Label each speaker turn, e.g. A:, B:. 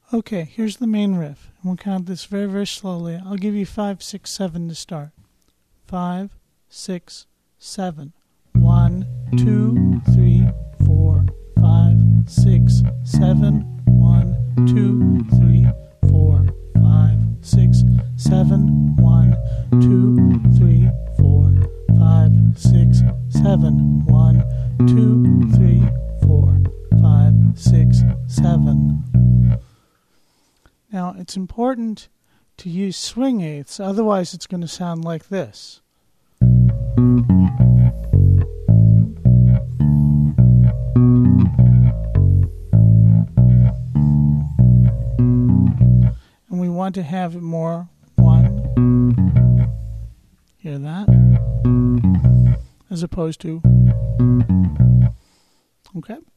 A: Okay, here's the main riff. We'll count this very, very slowly. I'll give you 5, 6, 7 to start. 5, 6, 7. 1, 2, 3, 4, 5, 6, 7. 1, 2, 3, 4, 5, 6, 7. 1, 2, 3, 4, 5, 6, 7. 1, 2, 3, 4, 5, 6, 7. Now, it's important to use swing eighths, otherwise it's going to sound like this. And we want to have it more 1. Hear that? As opposed to. Okay?